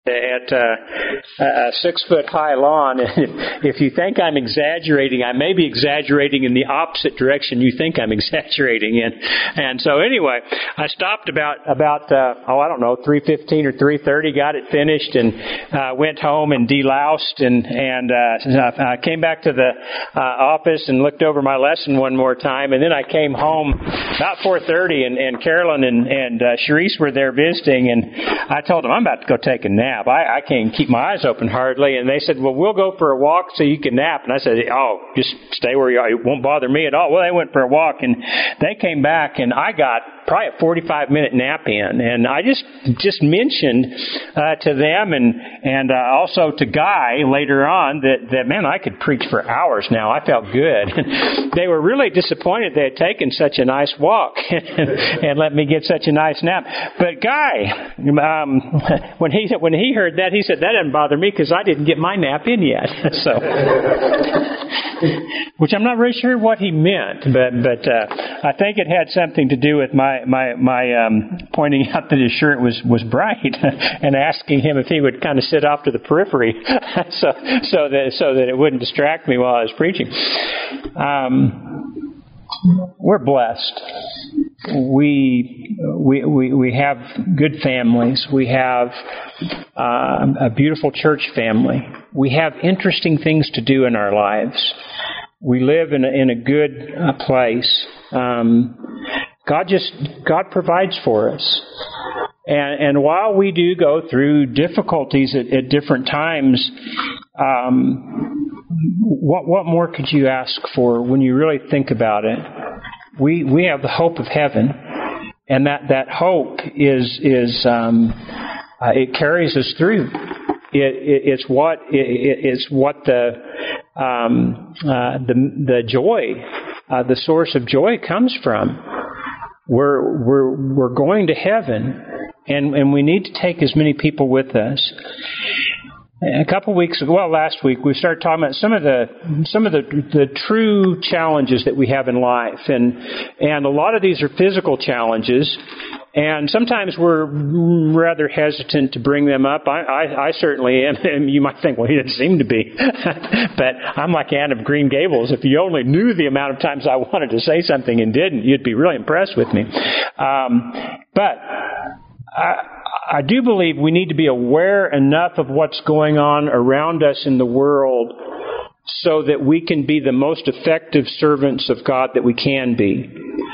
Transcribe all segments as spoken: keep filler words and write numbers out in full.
at uh, a six-foot-high lawn. If you think I'm exaggerating, I may be exaggerating in the opposite direction you think I'm exaggerating in. And so anyway, I stopped about, about uh, oh, I don't know, three fifteen or three thirty, got it finished, and uh, went home and deloused, and, and uh, I came back to the uh, office and looked over my lesson one more time, and then I came home about four thirty, and, and Carolyn and, and uh, Sharice were there visiting, and I told them, I'm about to go take a nap. I, I can't keep my eyes open hardly. And they said, well, we'll go for a walk so you can nap. And I said, oh, just stay where you are. It won't bother me at all. Well, they went for a walk, and they came back, and I got probably a forty-five minute nap in. And I just just mentioned uh, to them and and uh, also to Guy later on that, that, man, I could preach for hours now. I felt good. They were really disappointed they had taken such a nice walk and let me get such a nice nap. But Guy, um, when he when he heard that, he said, that doesn't bother me because I didn't get my nap in yet. So, which I'm not really sure what he meant, but but uh, I think it had something to do with my my my um, pointing out that his shirt was was bright and asking him if he would kind of sit off to the periphery, so so that so that it wouldn't distract me while I was preaching. Um, we're blessed. We we we we have good families. We have uh, a beautiful church family. We have interesting things to do in our lives. We live in a, in a good uh, place. Um, God just God provides for us. And, and while we do go through difficulties at, at different times, um, what what more could you ask for when you really think about it? We we have the hope of heaven, and that, that hope is is um, uh, it carries us through. It, it, it's what it, it's what the um, uh, the the joy, uh, the source of joy comes from. We're we're we're going to heaven, and and we need to take as many people with us. A couple weeks ago, well, last week, we started talking about some of the some of the the true challenges that we have in life, and and a lot of these are physical challenges, and sometimes we're rather hesitant to bring them up. I I, I certainly am. And you might think, well, he doesn't seem to be, but I'm like Anne of Green Gables. If you only knew the amount of times I wanted to say something and didn't, you'd be really impressed with me. Um, but I. I do believe we need to be aware enough of what's going on around us in the world so that we can be the most effective servants of God that we can be.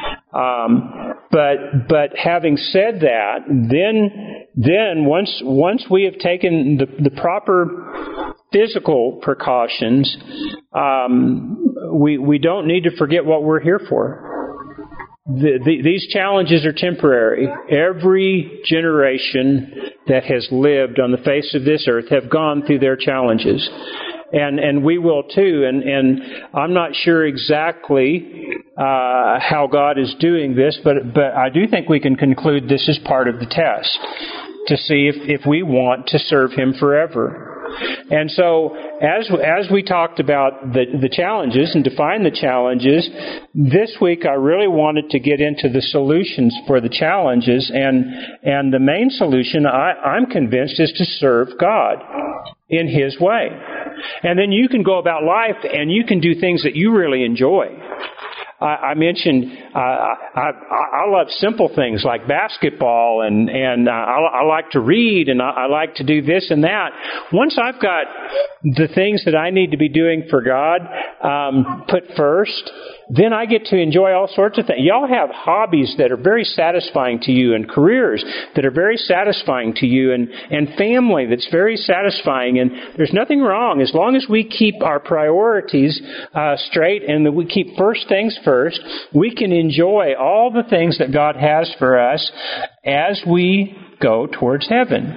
Um, but but having said that, then then once once we have taken the, the proper physical precautions, um, we we don't need to forget what we're here for. The, the, these challenges are temporary. Every generation that has lived on the face of this earth have gone through their challenges. And and we will too. And, and I'm not sure exactly uh, how God is doing this, but but I do think we can conclude this is part of the test to see if, if we want to serve Him forever. And so, as as we talked about the, the challenges and define the challenges, this week I really wanted to get into the solutions for the challenges, and and the main solution, I, I'm convinced, is to serve God in His way. And then you can go about life and you can do things that you really enjoy. I, I mentioned uh, I, I love simple things like basketball, and and uh, I, I like to read, and I, I like to do this and that. Once I've got the things that I need to be doing for God um, put first, then I get to enjoy all sorts of things. Y'all have hobbies that are very satisfying to you, and careers that are very satisfying to you, and, and family that's very satisfying. And there's nothing wrong as long as we keep our priorities uh, straight and that we keep first things first. We can enjoy all the things that God has for us as we go towards heaven.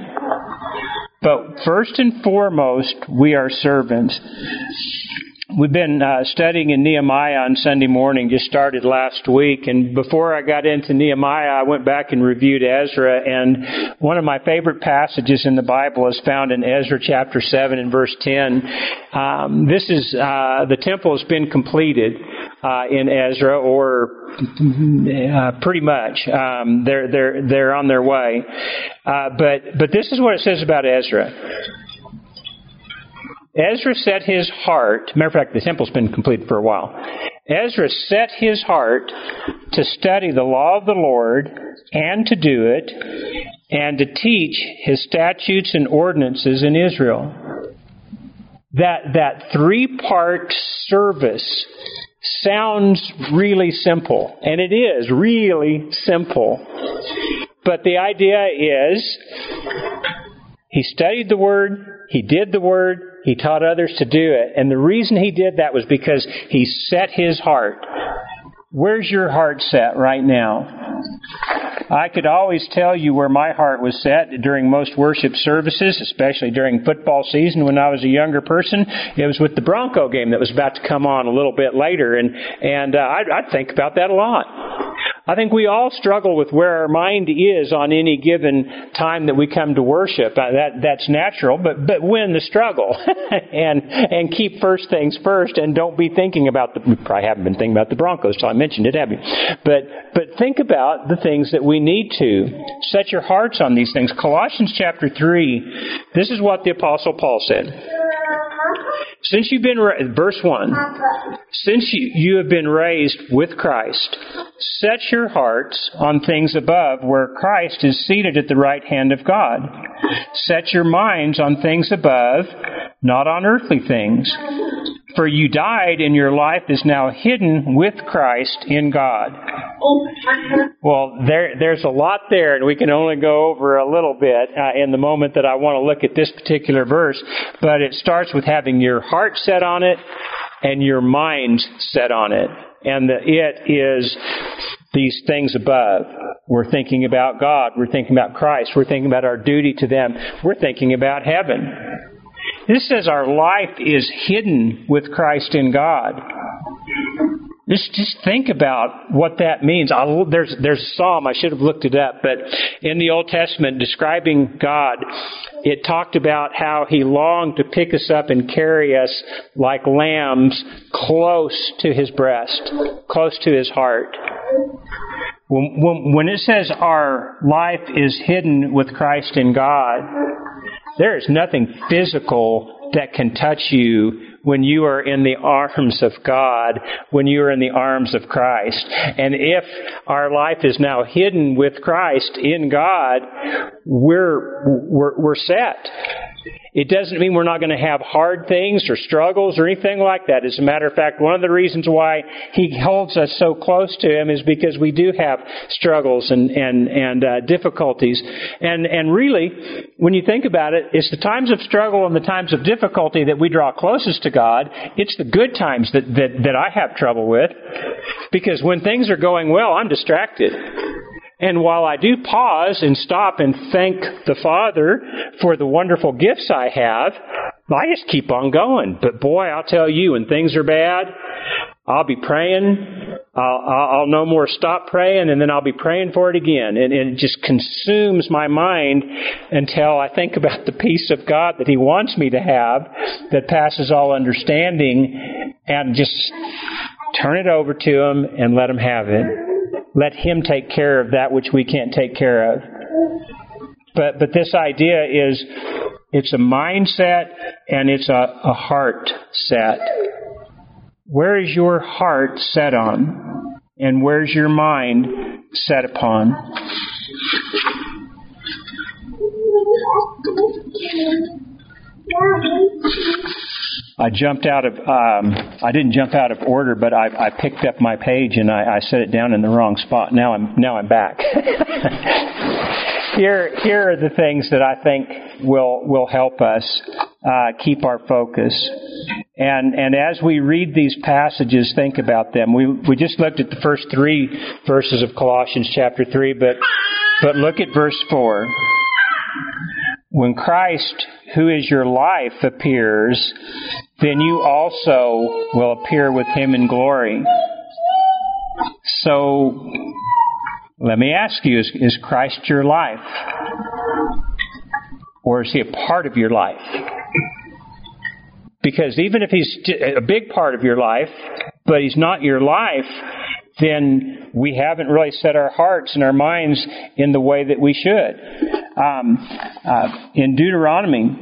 But first and foremost, we are servants. We've been uh, studying in Nehemiah on Sunday morning, just started last week. And before I got into Nehemiah, I went back and reviewed Ezra. And one of my favorite passages in the Bible is found in Ezra chapter seven and verse ten. Um, this is, uh, the temple has been completed. uh, in Ezra, or uh, pretty much um, they're they're they're on their way. Uh, but but this is what it says about Ezra. Ezra set his heart. Matter of fact, the temple's been completed for a while. Ezra set his heart to study the law of the Lord and to do it, and to teach his statutes and ordinances in Israel. That that three-part service sounds really simple, and it is really simple. But the idea is, he studied the Word, he did the Word, he taught others to do it. And the reason he did that was because he set his heart. Where's your heart set right now? I could always tell you where my heart was set during most worship services, especially during football season when I was a younger person. It was with the Bronco game that was about to come on a little bit later, and and uh, I'd, I'd think about that a lot. I think we all struggle with where our mind is on any given time that we come to worship. Uh, that that's natural, but but win the struggle and and keep first things first, and don't be thinking about the. You probably haven't been thinking about the Broncos, so I mentioned it, have you? But but think about the things that we need to set your hearts on these things. Colossians chapter three. This is what the Apostle Paul said. Since you've been, verse one, since you, you have been raised with Christ, set your hearts on things above, where Christ is seated at the right hand of God. Set your minds on things above, not on earthly things. For you died, and your life is now hidden with Christ in God. Well, there, there's a lot there, and we can only go over a little bit uh, in the moment that I want to look at this particular verse. But it starts with having your heart set on it and your mind set on it. And the it is these things above. We're thinking about God. We're thinking about Christ. We're thinking about our duty to them. We're thinking about heaven. This says our life is hidden with Christ in God. Just, just think about what that means. I'll, there's, there's a psalm, I should have looked it up, but in the Old Testament, describing God, it talked about how He longed to pick us up and carry us like lambs close to His breast, close to His heart. When, when, when it says our life is hidden with Christ in God, there is nothing physical that can touch you when you are in the arms of God, when you are in the arms of Christ. And if our life is now hidden with Christ in God, we're we're, we're set. It doesn't mean we're not going to have hard things or struggles or anything like that. As a matter of fact, one of the reasons why He holds us so close to Him is because we do have struggles and and and uh, difficulties. And and really, when you think about it, it's the times of struggle and the times of difficulty that we draw closest to God. It's the good times that that, that I have trouble with, because when things are going well, I'm distracted. And while I do pause and stop and thank the Father for the wonderful gifts I have, I just keep on going. But boy, I'll tell you, when things are bad, I'll be praying. I'll, I'll no more stop praying, and then I'll be praying for it again. And, and it just consumes my mind until I think about the peace of God that He wants me to have, that passes all understanding, and just turn it over to Him and let Him have it. Let Him take care of that which we can't take care of. But but this idea is, it's a mindset and it's a, a heart set. Where is your heart set on? And where's your mind set upon? I jumped out of, um, I didn't jump out of order, but I, I picked up my page and I, I set it down in the wrong spot. Now I'm, now I'm back. here, here are the things that I think will, will help us, uh, keep our focus. And, and as we read these passages, think about them. We, we just looked at the first three verses of Colossians chapter three, but, but look at verse four. When Christ, who is your life, appears, then you also will appear with Him in glory. So, let me ask you, is, is Christ your life? Or is He a part of your life? Because even if He's a big part of your life, but He's not your life, then we haven't really set our hearts and our minds in the way that we should. Um, uh, in Deuteronomy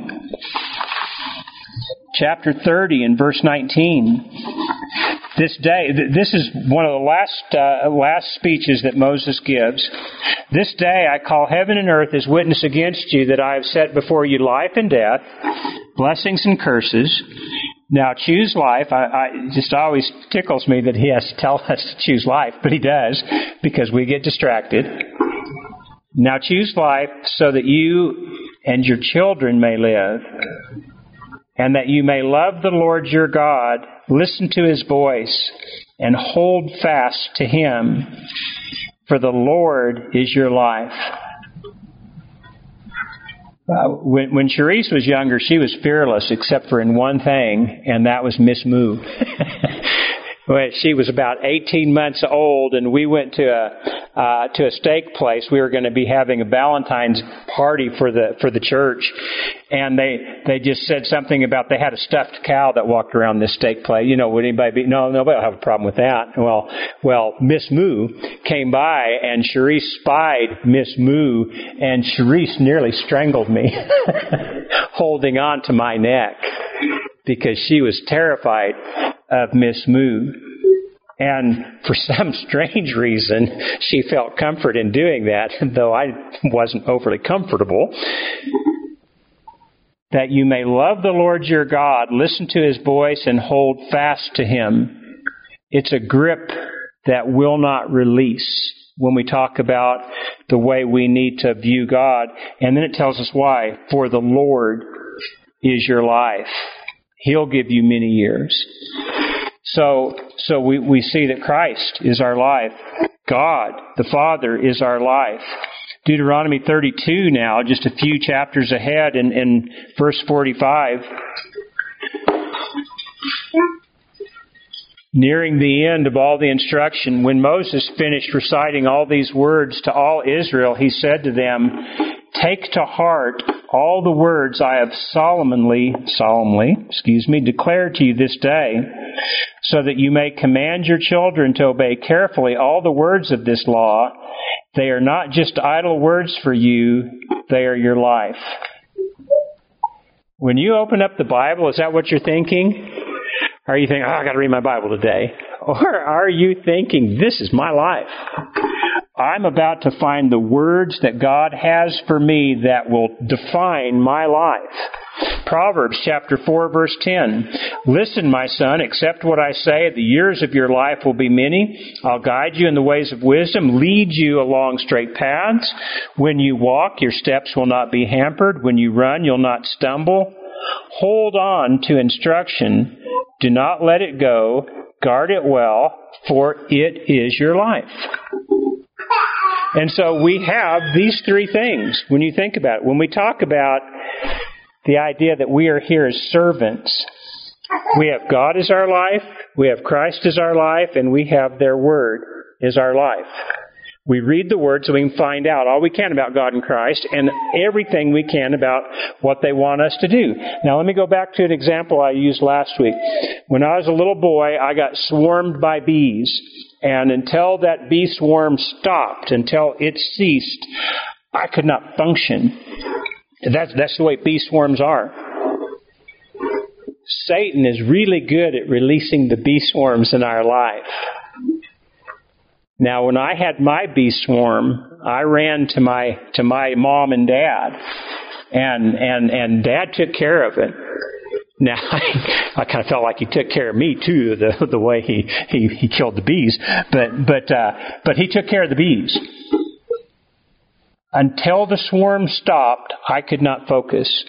chapter thirty and verse nineteen, this day, this is one of the last uh, last speeches that Moses gives. This day I call heaven and earth as witness against you that I have set before you life and death, blessings and curses. Now choose life. I, I it just always tickles me that He has to tell us to choose life, but He does, because we get distracted. Now choose life so that you and your children may live, and that you may love the Lord your God, listen to His voice, and hold fast to Him, for the Lord is your life. Uh, when, when Cherise was younger, she was fearless, except for in one thing, and that was Miss Moo. When she was about eighteen months old, and we went to a uh, to a steak place. We were going to be having a Valentine's party for the for the church, and they they just said something about they had a stuffed cow that walked around this steak place. You know, would anybody be? No, nobody will have a problem with that. Well, well, Miss Moo came by, and Cherise spied Miss Moo, and Cherise nearly strangled me, holding on to my neck, because she was terrified of Miss Moo. And for some strange reason, she felt comfort in doing that, though I wasn't overly comfortable. That you may love the Lord your God, listen to His voice, and hold fast to Him. It's a grip that will not release when we talk about the way we need to view God. And then it tells us why. For the Lord is your life. He'll give you many years. So, so we, we see that Christ is our life. God, the Father, is our life. Deuteronomy thirty-two now, just a few chapters ahead in, in verse forty-five. Nearing the end of all the instruction, when Moses finished reciting all these words to all Israel, he said to them, take to heart all the words I have solemnly, solemnly, excuse me, declared to you this day, so that you may command your children to obey carefully all the words of this law. They are not just idle words for you, they are your life. When you open up the Bible, is that what you're thinking? Are you thinking, oh, I've got to read my Bible today? Or are you thinking, this is my life? I'm about to find the words that God has for me that will define my life. Proverbs chapter four, verse ten. Listen, my son, accept what I say. The years of your life will be many. I'll guide you in the ways of wisdom, lead you along straight paths. When you walk, your steps will not be hampered. When you run, you'll not stumble. Hold on to instruction. Do not let it go. Guard it well, for it is your life. And so we have these three things when you think about it. When we talk about the idea that we are here as servants, we have God as our life, we have Christ as our life, and we have their Word as our life. We read the Word so we can find out all we can about God and Christ and everything we can about what they want us to do. Now let me go back to an example I used last week. When I was a little boy, I got swarmed by bees. And until that bee swarm stopped, until it ceased, I could not function. That's, that's the way bee swarms are. Satan is really good at releasing the bee swarms in our life. Now, when I had my bee swarm, I ran to my to my mom and dad, and and and Dad took care of it. Now, I, I kind of felt like he took care of me too, the the way he he, he killed the bees, but but uh, but he took care of the bees. Until the swarm stopped, I could not focus.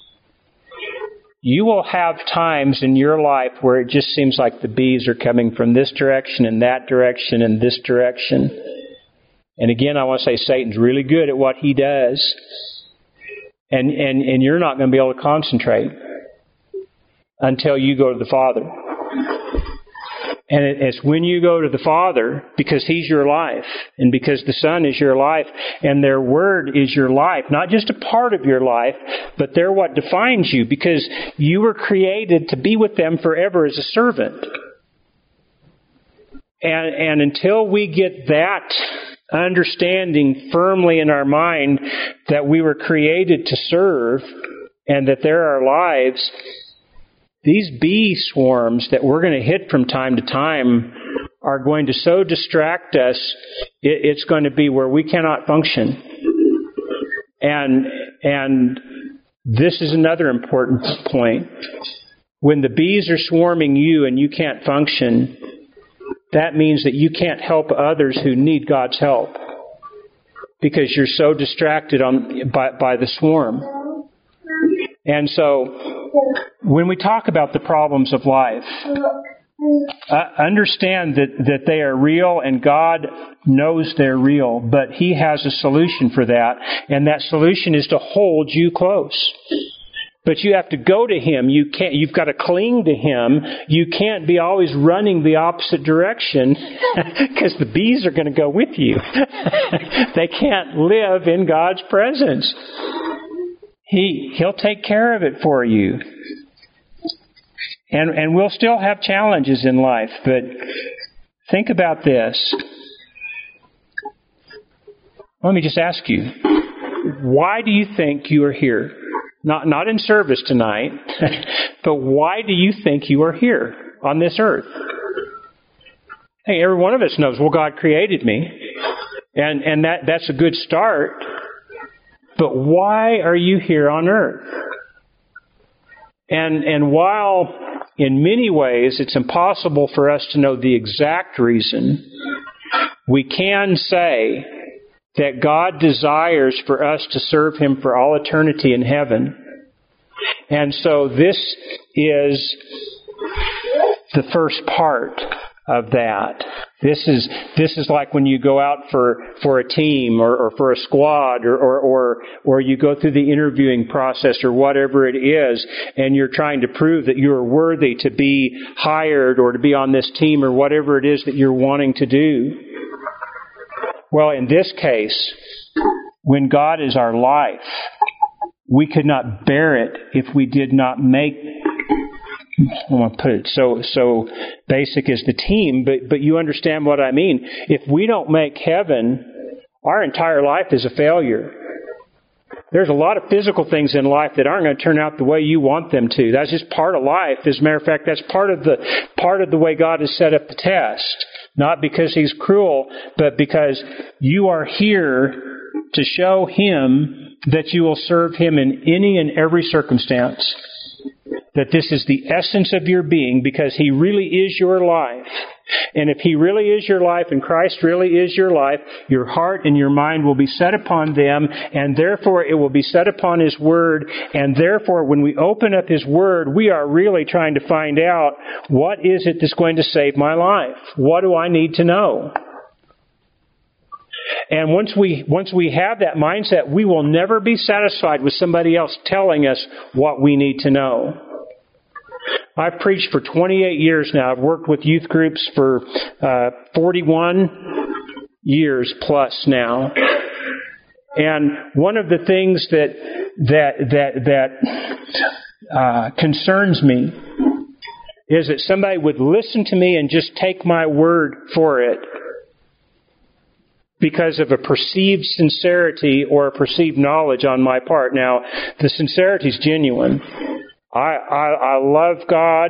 You will have times in your life where it just seems like the bees are coming from this direction and that direction and this direction. And again, I want to say Satan's really good at what he does. And, and, and you're not going to be able to concentrate until you go to the Father. And it, it's when you go to the Father, because He's your life, and because the Son is your life, and their Word is your life, not just a part of your life, but they're what defines you, because you were created to be with them forever as a servant. And, and until we get that understanding firmly in our mind that we were created to serve and that they're our lives, these bee swarms that we're going to hit from time to time are going to so distract us, it, it's going to be where we cannot function. And, and this is another important point. When the bees are swarming you and you can't function, that means that you can't help others who need God's help because you're so distracted on, by, by the swarm. And so, when we talk about the problems of life, uh, understand that, that they are real and God knows they're real, but He has a solution for that, and that solution is to hold you close. But you have to go to Him. You can't, you've got to cling to Him. You can't be always running the opposite direction because the bees are going to go with you. They can't live in God's presence. He, He'll take care of it for you. And, and we'll still have challenges in life, but think about this. Let me just ask you, why do you think you are here? Not, not in service tonight, but why do you think you are here on this earth? Hey, every one of us knows, well, God created me, and, and that, that's a good start. But why are you here on earth? And, and while in many ways it's impossible for us to know the exact reason, we can say that God desires for us to serve Him for all eternity in heaven. And so this is the first part of that. This is this is like when you go out for, for a team or, or for a squad or, or, or, or you go through the interviewing process or whatever it is, and you're trying to prove that you're worthy to be hired or to be on this team or whatever it is that you're wanting to do. Well, in this case, when God is our life, we could not bear it if we did not make, I want to put it so so basic as the team, but, but you understand what I mean. If we don't make heaven, our entire life is a failure. There's a lot of physical things in life that aren't going to turn out the way you want them to. That's just part of life. As a matter of fact, that's part of the part of the way God has set up the test. Not because He's cruel, but because you are here to show Him that you will serve Him in any and every circumstance. That this is the essence of your being because He really is your life. And if He really is your life and Christ really is your life, your heart and your mind will be set upon them, and therefore it will be set upon His Word. And therefore when we open up His Word, we are really trying to find out, what is it that's going to save my life? What do I need to know? And once we once we have that mindset, we will never be satisfied with somebody else telling us what we need to know. I've preached for twenty-eight years now. I've worked with youth groups for uh, forty-one years plus now. And one of the things that that that that uh, concerns me is that somebody would listen to me and just take my word for it because of a perceived sincerity or a perceived knowledge on my part. Now, the sincerity is genuine. I, I, I love God.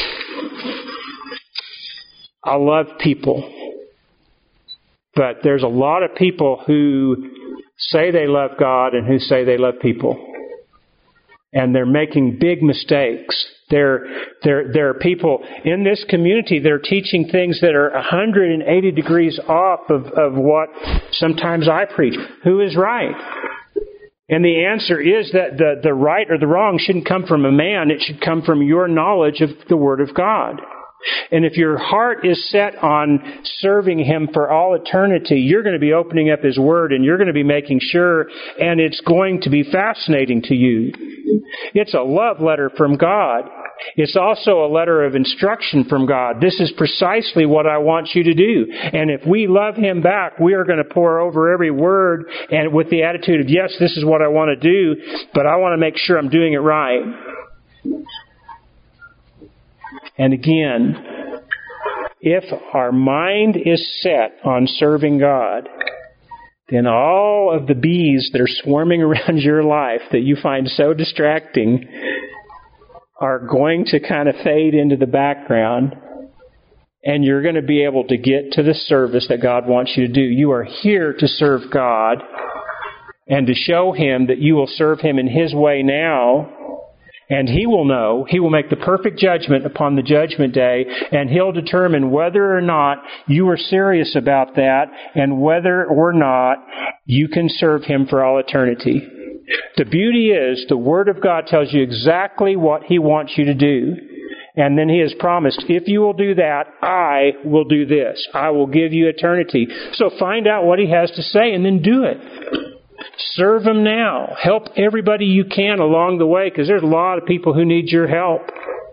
I love people. But there's a lot of people who say they love God and who say they love people. And they're making big mistakes. There, there, there are people in this community that are teaching things that are one hundred eighty degrees off of, of what sometimes I preach. Who is right? And the answer is that the, the right or the wrong shouldn't come from a man. It should come from your knowledge of the Word of God. And if your heart is set on serving Him for all eternity, you're going to be opening up His Word and you're going to be making sure, and it's going to be fascinating to you. It's a love letter from God. It's also a letter of instruction from God. This is precisely what I want you to do. And if we love Him back, we are going to pour over every word and with the attitude of, yes, this is what I want to do, but I want to make sure I'm doing it right. And again, if our mind is set on serving God, then all of the bees that are swarming around your life that you find so distracting are going to kind of fade into the background, and you're going to be able to get to the service that God wants you to do. You are here to serve God and to show Him that you will serve Him in His way now, and He will know. He will make the perfect judgment upon the judgment day, and He'll determine whether or not you are serious about that and whether or not you can serve Him for all eternity. The beauty is, the Word of God tells you exactly what He wants you to do. And then He has promised, if you will do that, I will do this. I will give you eternity. So find out what He has to say and then do it. Serve Him now. Help everybody you can along the way, because there's a lot of people who need your help.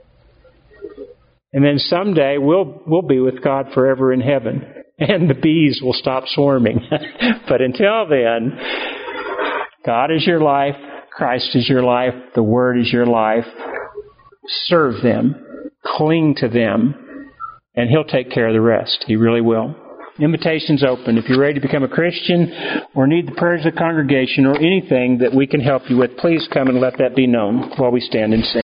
And then someday we'll we'll be with God forever in heaven, and the bees will stop swarming. But until then, God is your life, Christ is your life, the Word is your life. Serve them, cling to them, and He'll take care of the rest. He really will. Invitation's open. If you're ready to become a Christian or need the prayers of the congregation or anything that we can help you with, please come and let that be known while we stand and sing.